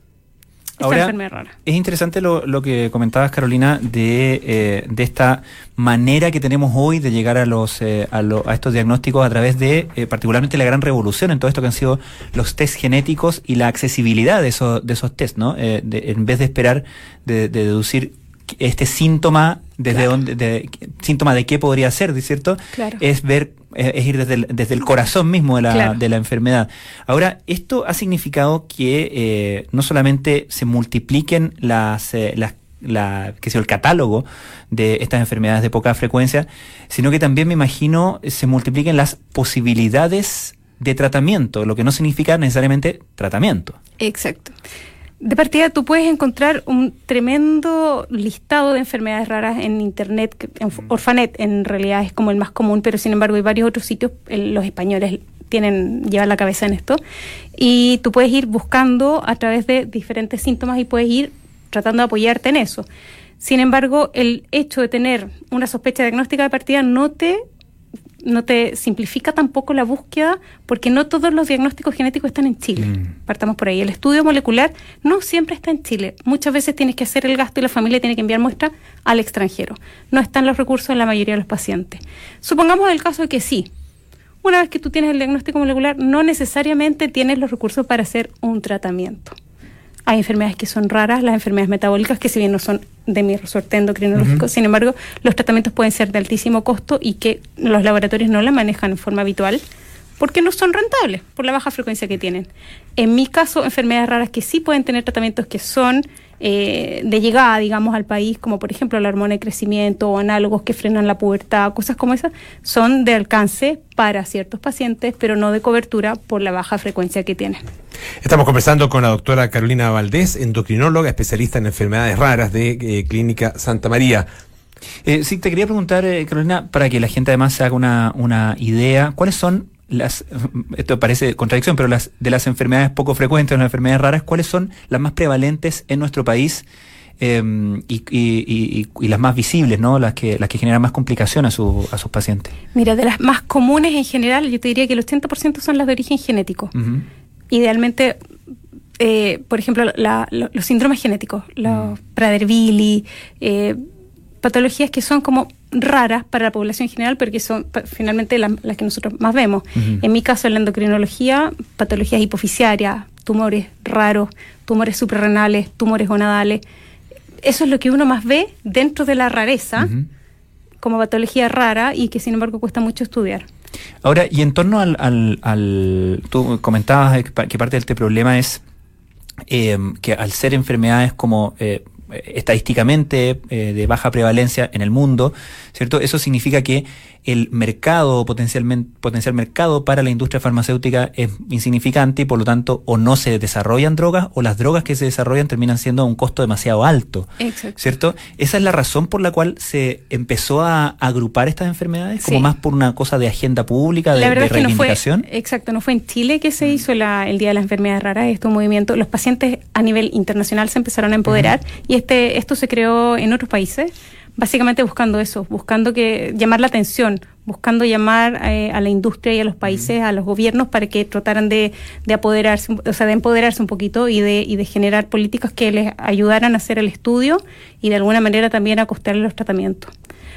Esta Ahora, enfermedad rara. Es interesante lo, lo que comentabas, Carolina, de, eh, de esta manera que tenemos hoy de llegar a los eh, a, lo, a estos diagnósticos a través de, eh, particularmente la gran revolución en todo esto que han sido los test genéticos y la accesibilidad de esos, de esos test, ¿no? Eh, de, en vez de esperar, de, de deducir este síntoma, desde claro. dónde, de, síntoma de qué podría ser, ¿cierto? Claro. Es ver, es ir desde el, desde el corazón mismo de la, claro. de la enfermedad. Ahora, esto ha significado que eh, no solamente se multipliquen las, eh, las la, que sea el catálogo de estas enfermedades de poca frecuencia, sino que también me imagino se multipliquen las posibilidades de tratamiento, lo que no significa necesariamente tratamiento. Exacto. De partida, tú puedes encontrar un tremendo listado de enfermedades raras en Internet. En Orphanet en realidad es como el más común, pero sin embargo hay varios otros sitios, el, los españoles tienen llevan la cabeza en esto, y tú puedes ir buscando a través de diferentes síntomas y puedes ir tratando de apoyarte en eso. Sin embargo, el hecho de tener una sospecha diagnóstica de partida no te no te simplifica tampoco la búsqueda, porque no todos los diagnósticos genéticos están en Chile. Mm. Partamos por ahí. El estudio molecular no siempre está en Chile. Muchas veces tienes que hacer el gasto y la familia tiene que enviar muestras al extranjero. No están los recursos en la mayoría de los pacientes. Supongamos el caso de que sí. Una vez que tú tienes el diagnóstico molecular, no necesariamente tienes los recursos para hacer un tratamiento. Hay enfermedades que son raras, las enfermedades metabólicas, que si bien no son de mi resorte endocrinológico, uh-huh. sin embargo, los tratamientos pueden ser de altísimo costo y que los laboratorios no la manejan en forma habitual porque no son rentables por la baja frecuencia que tienen. En mi caso, enfermedades raras que sí pueden tener tratamientos que son eh, de llegada, digamos, al país, como por ejemplo la hormona de crecimiento o análogos que frenan la pubertad, cosas como esas, son de alcance para ciertos pacientes, pero no de cobertura por la baja frecuencia que tienen. Estamos conversando con la doctora Carolina Valdés, endocrinóloga, especialista en enfermedades raras de eh, Clínica Santa María. Eh, sí, te quería preguntar, eh, Carolina, para que la gente además se haga una, una idea, ¿cuáles son las, esto parece contradicción, pero las de las enfermedades poco frecuentes, las enfermedades raras, cuáles son las más prevalentes en nuestro país eh, y, y, y, y las más visibles, ¿no? Las que las que generan más complicación a, su, a sus pacientes? Mira, de las más comunes en general, yo te diría que el ochenta por ciento son las de origen genético. Uh-huh. Idealmente, eh, por ejemplo, la, la, los síndromes genéticos, los mm. Prader-Willi, eh, patologías que son como raras para la población en general, pero que son pa, finalmente la, las que nosotros más vemos. Uh-huh. En mi caso, en la endocrinología, patologías hipofisiarias, tumores raros, tumores suprarrenales, tumores gonadales. Eso es lo que uno más ve dentro de la rareza, uh-huh. como patología rara y que sin embargo cuesta mucho estudiar. Ahora, y en torno al, al, al tú comentabas que parte de este problema es eh, que al ser enfermedades como eh, estadísticamente eh, de baja prevalencia en el mundo, ¿cierto? Eso significa que el mercado, potencialmente, potencial mercado para la industria farmacéutica es insignificante y por lo tanto o no se desarrollan drogas o las drogas que se desarrollan terminan siendo a un costo demasiado alto. Exacto. ¿Cierto? Esa es la razón por la cual se empezó a agrupar estas enfermedades, como sí. más por una cosa de agenda pública, de, la verdad de es que reivindicación. No fue, exacto, no fue en Chile que se hizo la, el Día de las Enfermedades Raras, este movimiento. Los pacientes a nivel internacional se empezaron a empoderar uh-huh. y este esto se creó en otros países. Básicamente buscando eso, buscando que llamar la atención, buscando llamar eh, a la industria y a los países, a los gobiernos para que trataran de, de apoderarse, o sea, de empoderarse un poquito y de, y de generar políticas que les ayudaran a hacer el estudio y de alguna manera también a costear los tratamientos.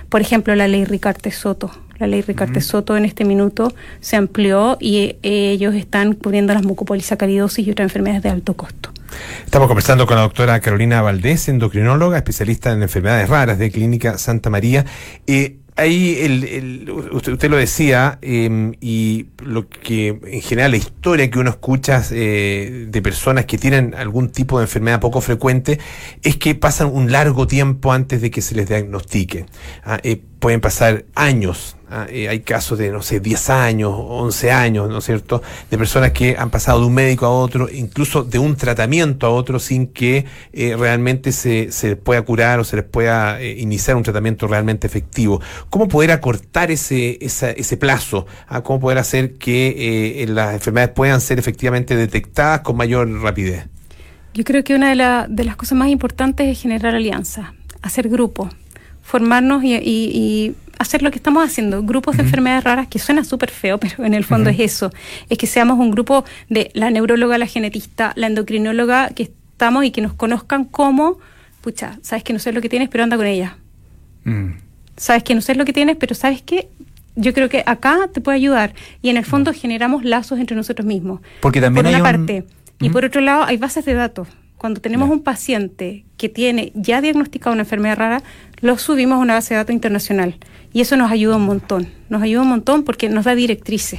Por ejemplo, la ley Ricarte-Soto. La ley Ricarte-Soto uh-huh. en este minuto se amplió y eh, ellos están cubriendo las mucopolisacaridosis y otras enfermedades de alto costo. Estamos conversando con la doctora Carolina Valdés, endocrinóloga, especialista en enfermedades raras de Clínica Santa María. Eh, Ahí el, el, usted, usted lo decía, eh, y lo que en general la historia que uno escucha eh, de personas que tienen algún tipo de enfermedad poco frecuente es que pasan un largo tiempo antes de que se les diagnostique. Ah, eh, pueden pasar años. Ah, eh, hay casos de, no sé, diez años, once años, ¿no es cierto?, de personas que han pasado de un médico a otro, incluso de un tratamiento a otro, sin que eh, realmente se, se les pueda curar o se les pueda eh, iniciar un tratamiento realmente efectivo. ¿Cómo poder acortar ese, esa, ese plazo? ¿Ah? ¿Cómo poder hacer que eh, las enfermedades puedan ser efectivamente detectadas con mayor rapidez? Yo creo que una de, la, de las cosas más importantes es generar alianzas, hacer grupos, formarnos y... y, y hacer lo que estamos haciendo, grupos de uh-huh. enfermedades raras, que suena súper feo, pero en el fondo uh-huh. es eso, es que seamos un grupo de la neuróloga, la genetista, la endocrinóloga, que estamos y que nos conozcan como, pucha, sabes que no sé lo que tienes, pero anda con ella. Uh-huh. Sabes que no sé lo que tienes, pero sabes que yo creo que acá te puede ayudar. Y en el fondo uh-huh. generamos lazos entre nosotros mismos. Porque también por hay una un... parte. Uh-huh. Y por otro lado, hay bases de datos. Cuando tenemos yeah. un paciente que tiene ya diagnosticado una enfermedad rara, lo subimos a una base de datos internacional. Y eso nos ayuda un montón. Nos ayuda un montón porque nos da directrices.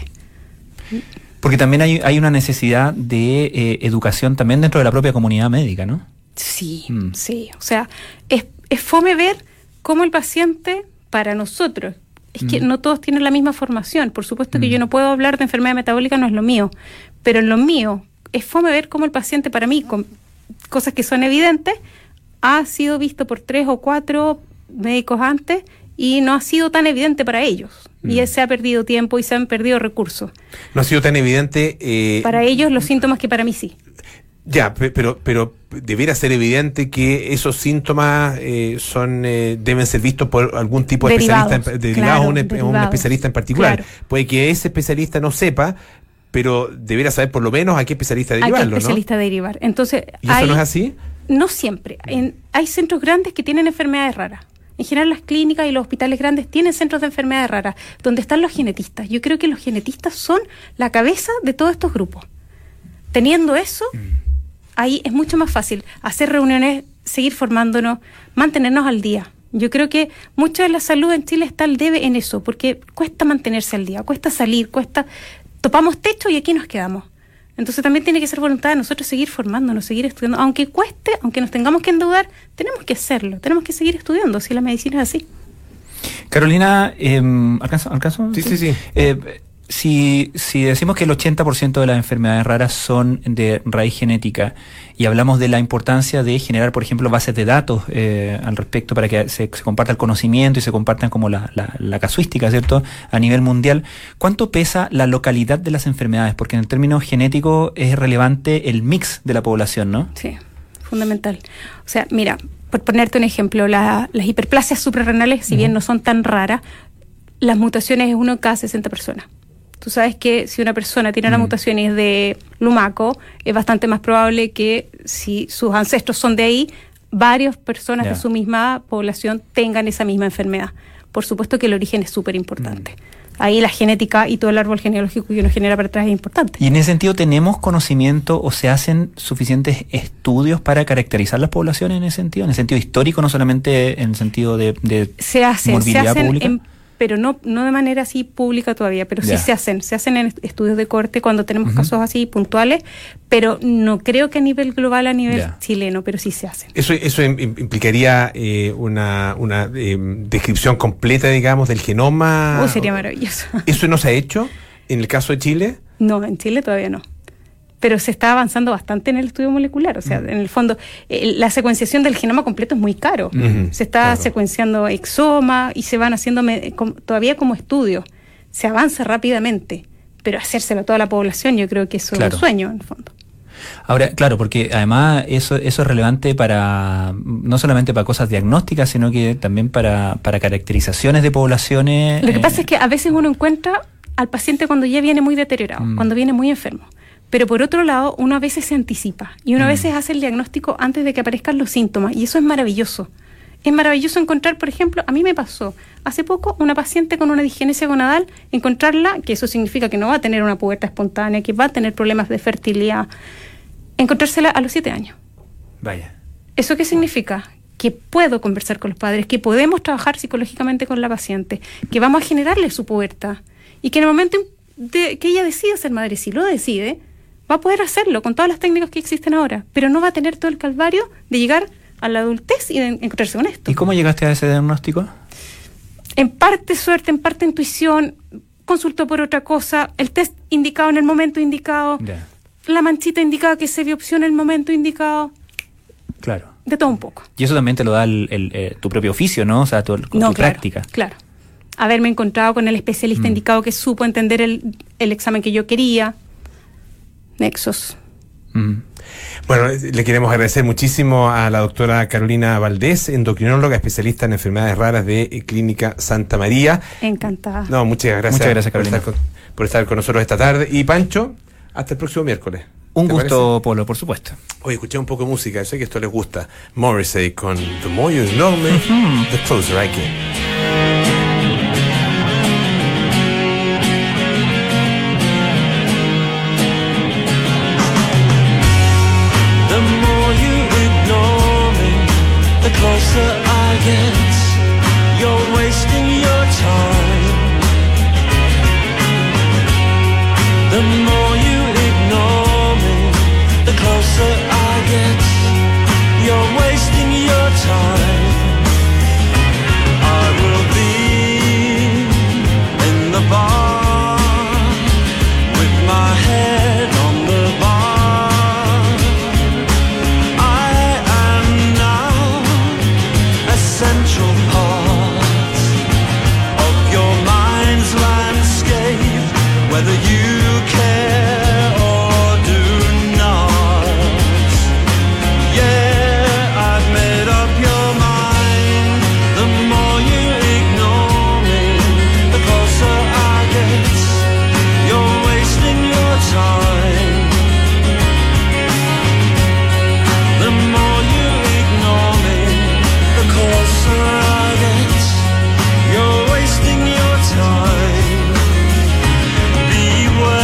Porque también hay, hay una necesidad de eh, educación también dentro de la propia comunidad médica, ¿no? Sí, mm. sí. O sea, es, es fome ver cómo el paciente, para nosotros, es mm. que no todos tienen la misma formación. Por supuesto que mm. yo no puedo hablar de enfermedad metabólica, no es lo mío. Pero en lo mío, es fome ver cómo el paciente, para mí, con cosas que son evidentes, ha sido visto por tres o cuatro médicos antes y no ha sido tan evidente para ellos. Mm. Y se ha perdido tiempo y se han perdido recursos. No ha sido tan evidente... Eh, para ellos los síntomas que para mí sí. Ya, pero pero debiera ser evidente que esos síntomas eh, son eh, deben ser vistos por algún tipo de derivados, especialista, en, derivados claro, a un, derivados. un especialista en particular. Claro. Puede que ese especialista no sepa, pero debiera saber por lo menos a qué especialista derivarlo, ¿no? A qué especialista derivar. Entonces, ¿y eso hay, no es así? No siempre. En, hay centros grandes que tienen enfermedades raras. En general las clínicas y los hospitales grandes tienen centros de enfermedades raras, donde están los genetistas. Yo creo que los genetistas son la cabeza de todos estos grupos. Teniendo eso, ahí es mucho más fácil hacer reuniones, seguir formándonos, mantenernos al día. Yo creo que mucho de la salud en Chile está al debe en eso, porque cuesta mantenerse al día, cuesta salir, cuesta... Topamos techo y aquí nos quedamos. Entonces también tiene que ser voluntad de nosotros seguir formándonos, seguir estudiando. Aunque cueste, aunque nos tengamos que endeudar, tenemos que hacerlo, tenemos que seguir estudiando, si la medicina es así. Carolina, eh, ¿alcanzo? ¿alcanzo? Sí, sí, sí. Eh, si, si decimos que el ochenta por ciento de las enfermedades raras son de raíz genética y hablamos de la importancia de generar, por ejemplo, bases de datos eh, al respecto para que se, se comparta el conocimiento y se compartan como la, la, la casuística, ¿cierto?, a nivel mundial, ¿cuánto pesa la localidad de las enfermedades? Porque en el término genético es relevante el mix de la población, ¿no? Sí, fundamental. O sea, mira, por ponerte un ejemplo, la, las hiperplasias suprarrenales, si uh-huh. bien no son tan raras, las mutaciones es uno en cada sesenta personas. Tú sabes que si una persona tiene una mm. mutación y es de Lumaco, es bastante más probable que si sus ancestros son de ahí, varias personas yeah. de su misma población tengan esa misma enfermedad. Por supuesto que el origen es súper importante. Mm. Ahí la genética y todo el árbol genealógico que uno genera para atrás es importante. Y en ese sentido, ¿tenemos conocimiento o se hacen suficientes estudios para caracterizar las poblaciones en ese sentido? En el sentido histórico, no solamente en el sentido de, de se hacen, morbilidad se hacen pública. En, pero no no de manera así pública todavía, pero yeah. sí se hacen, se hacen en estudios de corte cuando tenemos uh-huh. casos así puntuales, pero no creo que a nivel global, a nivel yeah. chileno, pero sí se hacen. Eso eso implicaría eh, una una eh, descripción completa, digamos, del genoma. Uy, sería maravilloso. ¿Eso no se ha hecho en el caso de Chile? No, en Chile todavía no. Pero se está avanzando bastante en el estudio molecular. O sea, mm. en el fondo, eh, la secuenciación del genoma completo es muy caro. Mm-hmm. Se está claro. secuenciando exoma y se van haciendo me, com, todavía como estudio. Se avanza rápidamente, pero hacérselo a toda la población, yo creo que eso claro. es un sueño, en el fondo. Ahora, claro, porque además eso eso es relevante para no solamente para cosas diagnósticas, sino que también para, para caracterizaciones de poblaciones. Lo que eh, pasa es que a veces uno encuentra al paciente cuando ya viene muy deteriorado, mm. cuando viene muy enfermo. Pero por otro lado, uno a veces se anticipa y uno mm. a veces hace el diagnóstico antes de que aparezcan los síntomas y eso es maravilloso. Es maravilloso encontrar, por ejemplo, a mí me pasó hace poco una paciente con una disgenesia gonadal, encontrarla, que eso significa que no va a tener una pubertad espontánea, que va a tener problemas de fertilidad, encontrársela a los siete años. Vaya. ¿Eso qué significa? Que puedo conversar con los padres, que podemos trabajar psicológicamente con la paciente, que vamos a generarle su pubertad y que en el momento de que ella decida ser madre, si lo decide, va a poder hacerlo con todas las técnicas que existen ahora, pero no va a tener todo el calvario de llegar a la adultez y de encontrarse con esto. ¿Y cómo llegaste a ese diagnóstico? En parte suerte, en parte intuición, consultó por otra cosa, el test indicado en el momento indicado, Ya. la manchita indicada que se biopsió en el momento indicado, Claro. de todo un poco. Y eso también te lo da el, el, eh, tu propio oficio, ¿no? O sea, tu, tu No, claro, práctica. Claro. Haberme encontrado con el especialista Mm. indicado que supo entender el, el examen que yo quería. Nexos. Mm. Bueno, le queremos agradecer muchísimo a la doctora Carolina Valdés, endocrinóloga, especialista en enfermedades raras de Clínica Santa María. Encantada. No, muchas gracias, Muchas gracias, por, Carolina. estar con, por estar con nosotros esta tarde. Y Pancho, hasta el próximo miércoles. Un ¿Te gusto, Polo, por supuesto. parece? Oye, escuché un poco de música, sé que esto les gusta. Morrissey con The More You Know Me, The Closer I Get. The more you ignore me, the closer I get. You're wasting your time. The more you ignore me, the closer I get. You're wasting your time. I will be in the bar with my head on the bar. I am now a central part of your mind's landscape, whether you care or do not. Yeah, I've made up your mind. The more you ignore me, the closer I get. You're wasting your time. The more you ignore me, the closer I get. You're wasting your time. Beware.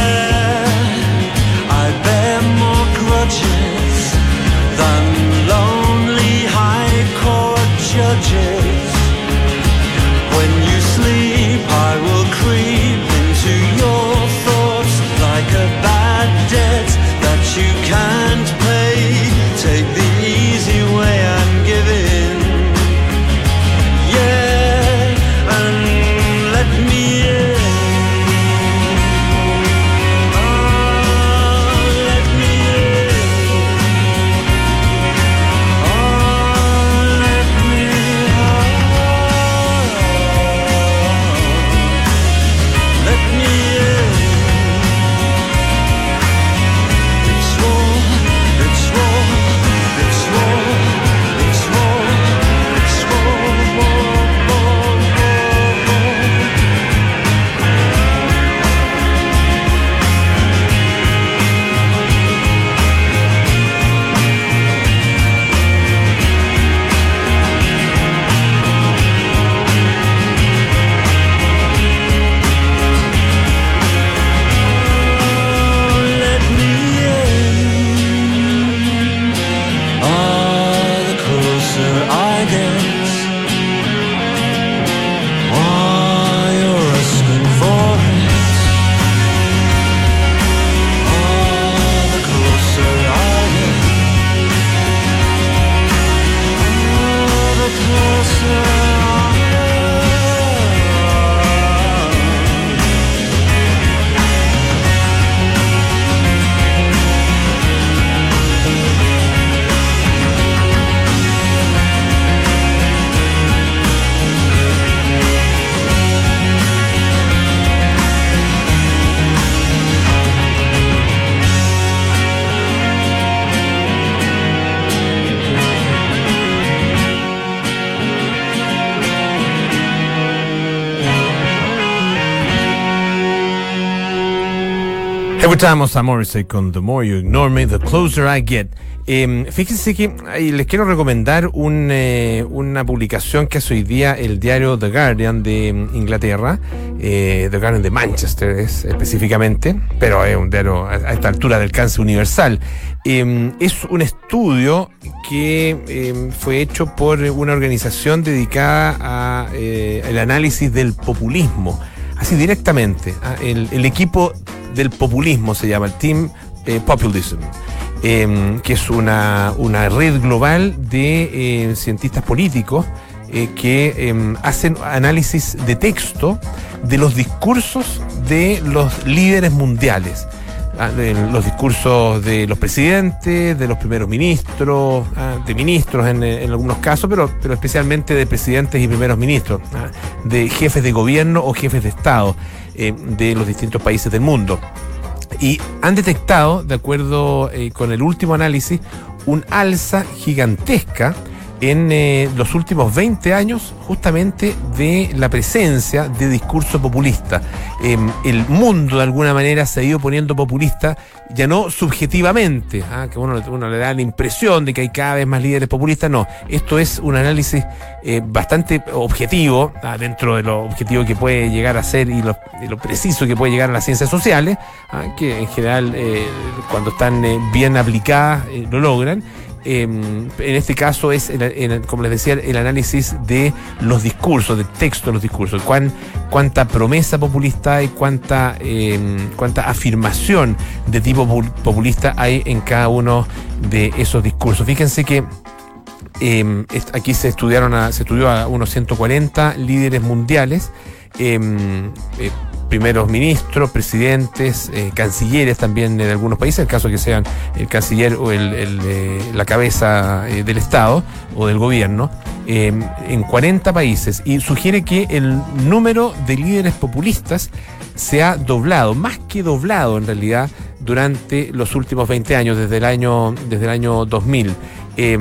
Escuchábamos a Morrissey con The More You Ignore Me, The Closer I Get. Eh, fíjense que eh, les quiero recomendar un, eh, una publicación que hace hoy día el diario The Guardian de Inglaterra, eh, The Guardian de Manchester es, específicamente, pero es un diario a, a esta altura de alcance universal. Eh, es un estudio que eh, fue hecho por una organización dedicada a eh, el análisis del populismo, así directamente. ¿ah? El, el equipo del populismo se llama, el Team eh, Populism. Eh, que es una, una red global de eh, cientistas políticos eh, que eh, hacen análisis de texto de los discursos de los líderes mundiales. Ah, de los discursos de los presidentes, de los primeros ministros, ah, de ministros en, en algunos casos, pero, pero especialmente de presidentes y primeros ministros, ah, de jefes de gobierno o jefes de Estado eh, de los distintos países del mundo. Y han detectado, de acuerdo eh, con el último análisis, un alza gigantesca en eh, los últimos veinte años justamente de la presencia de discurso populista. Eh, el mundo de alguna manera se ha ido poniendo populista, ya no subjetivamente, ¿ah? que uno, uno le da la impresión de que hay cada vez más líderes populistas, no. Esto es un análisis eh, bastante objetivo, ¿ah? dentro de lo objetivo que puede llegar a ser y lo, y lo preciso que puede llegar a las ciencias sociales, ¿ah? que en general eh, cuando están eh, bien aplicadas eh, lo logran. Eh, en este caso es, el, el, como les decía, el análisis de los discursos, del texto de los discursos, cuán, cuánta promesa populista hay, cuánta, eh, cuánta afirmación de tipo populista hay en cada uno de esos discursos. Fíjense que eh, aquí se estudiaron a, se estudió a unos ciento cuarenta líderes mundiales, eh, eh, primeros ministros, presidentes, eh, cancilleres también en algunos países, en el caso que sean el canciller o el, el, eh, la cabeza eh, del Estado o del gobierno, eh, en cuarenta países, y sugiere que el número de líderes populistas se ha doblado, más que doblado en realidad, durante los últimos veinte años, desde el año, desde el año dos mil. Eh,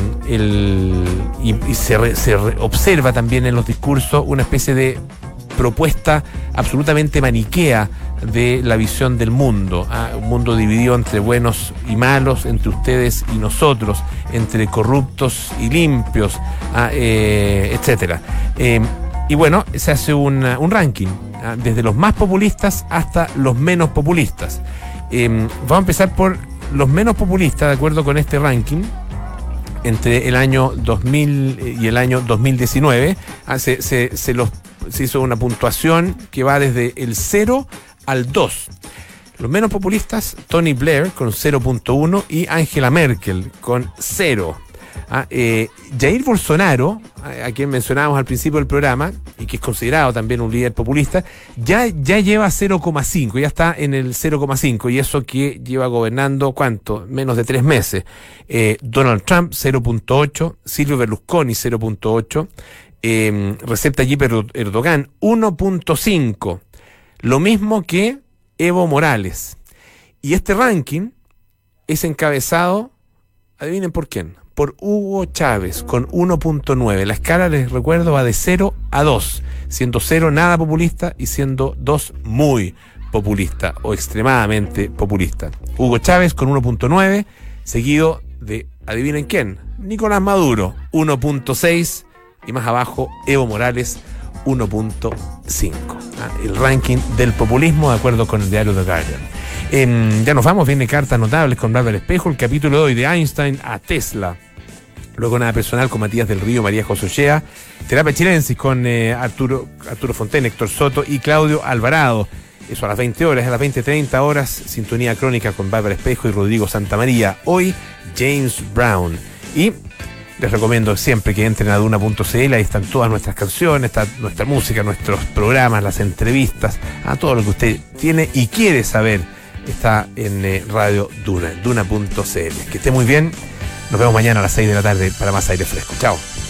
el, y y se, re, se re, observa también en los discursos una especie de propuesta absolutamente maniquea de la visión del mundo, ¿ah? Un mundo dividido entre buenos y malos, entre ustedes y nosotros, entre corruptos y limpios, ¿ah? eh, etcétera. Eh, y bueno, se hace un, un ranking, ¿ah? desde los más populistas hasta los menos populistas. Eh, vamos a empezar por los menos populistas, de acuerdo con este ranking. Entre el año dos mil y el año dos mil diecinueve, ¿ah? se, se, se los se hizo una puntuación que va desde el cero al dos. Los menos populistas, Tony Blair con cero punto uno y Angela Merkel con cero. Ah, eh, Jair Bolsonaro, a quien mencionábamos al principio del programa, y que es considerado también un líder populista, ya, ya lleva cero coma cinco, ya está en el cero coma cinco, y eso que lleva gobernando, ¿cuánto? Menos de tres meses. Eh, Donald Trump, cero punto ocho, Silvio Berlusconi, cero punto ocho, eh, Recep Tayyip Erdogan, uno punto cinco, lo mismo que Evo Morales. Y este ranking es encabezado, adivinen por quién, por Hugo Chávez con uno punto nueve. La escala, les recuerdo, va de cero a dos, siendo cero nada populista y siendo dos muy populista o extremadamente populista. Hugo Chávez con uno punto nueve, seguido de, adivinen quién, Nicolás Maduro, uno punto seis, y más abajo Evo Morales, uno punto cinco. ¿Ah? El ranking del populismo de acuerdo con el diario The Guardian. Eh, ya nos vamos, viene Cartas Notables con Bárbara Espejo, el capítulo de hoy de Einstein a Tesla. Luego Nada Personal con Matías del Río, María José Ochea, Terapia Chilensis con eh, Arturo, Arturo Fontaine, Héctor Soto y Claudio Alvarado. Eso a las veinte horas, a las veinte treinta horas, Sintonía Crónica con Bárbara Espejo y Rodrigo Santamaría. Hoy, James Brown. Y les recomiendo siempre que entren a duna punto c l, ahí están todas nuestras canciones, está nuestra música, nuestros programas, las entrevistas, a todo lo que usted tiene y quiere saber está en eh, Radio Duna, duna punto c l. Que esté muy bien. Nos vemos mañana a las seis de la tarde para más aire fresco. Chao.